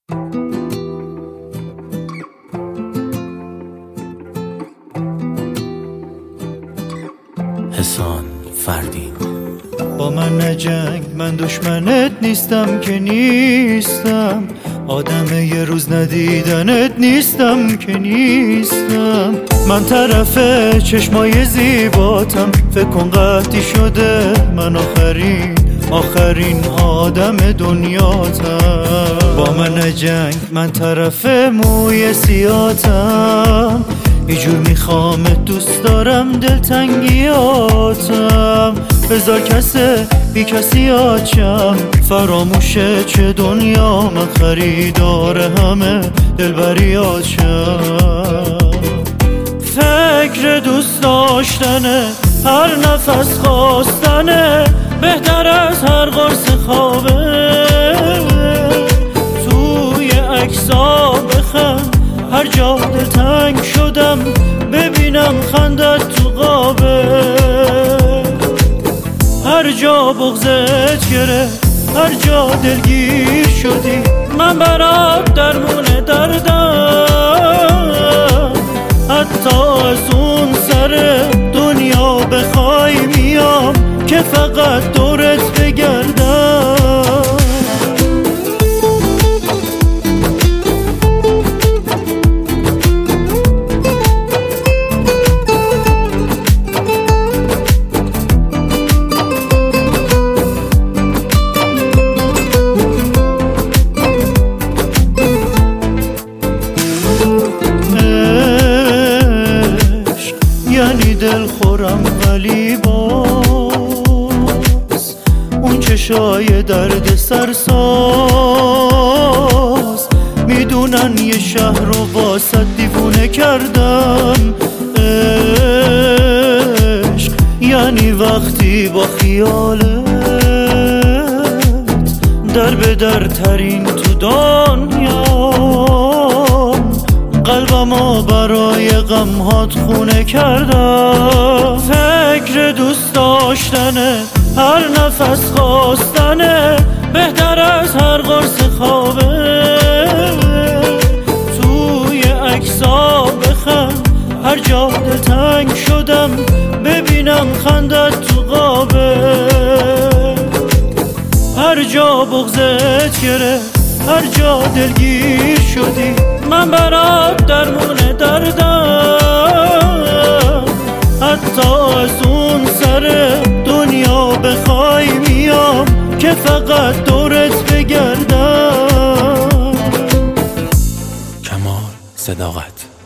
حسان فردین. با من نجنگ، من دشمنت نیستم که نیستم، آدم یه روز ندیدنت نیستم که نیستم. من طرف چشمای زیباتم، فکر کن قطعی شده من آخرین آدم دنیاتم. با من نجنگ، من طرف موی سیاتم، یه جور میخوامت، دوست دارم دلتنگیاتم. بذار کسه بی کسی آچم، فراموشه چه دنیا، من خریدار همه دلبریاتم. فکر دوست داشتنه، هر نفس خواستنه، بهتر از هر قرص خوابه. توی عکسا بخند، هر جا دلتنگ شدم ببینم خندت تو قابه. هر جا بغضت گرفت، هر جا دلگیر شدی، من برات درمون دردم. حتی از اون سر دنیا بخوای میام که فقط دورت بگردم. یعنی دل خورم ولی باز اون چشای درد سرساز میدونن یه شهر رو واسه دیوونه کردم. عشق یعنی وقتی با خیالت در به در ترین تو دنیا، قلبمو برای غمهات خونه کردم. فکر دوست داشتنه، هر نفس خواستنه، بهتر از هر قرص خوابه. توی عکسا بخند، هر جا دلتنگ شدم ببینم خندت تو قابه. هر جا بغضت گرفت، هر جا دلگیر شدی، من برات درمون دردم. حتی از اون سر دنیا بخوای میام که فقط دورت بگردم. کمال صداقت.